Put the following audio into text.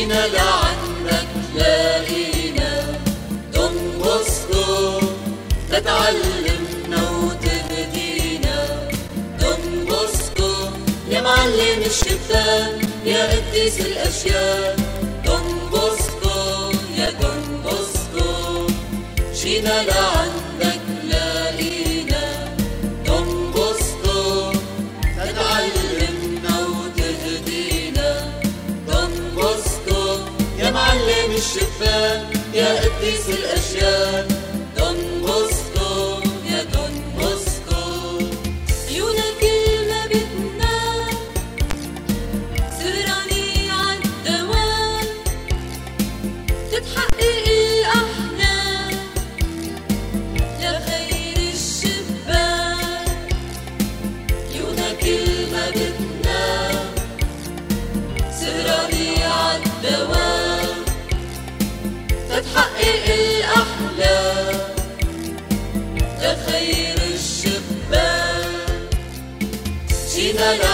جينا لعندك لاقينا دون بوسكو تتعلمنا وتهدينا. دون بوسكو يا معلم الشبان يا قديس الأشياء. دون بوسكو يا دون بوسكو جينا لعندك لاقينا دون بوسكو تتعلمنا وتهدينا. دون بوسكو يا معلم الشبان يا قديس الأشياء. دون بوسكو يا دون بوسكو عيونك كلمة بتنام سهراني عالدوام تتحقق الأحلام يا خير الشبان. عيونك كلمة بتنام سهراني عالدوام تتحقق الأحلام يا خير الشبان. جينا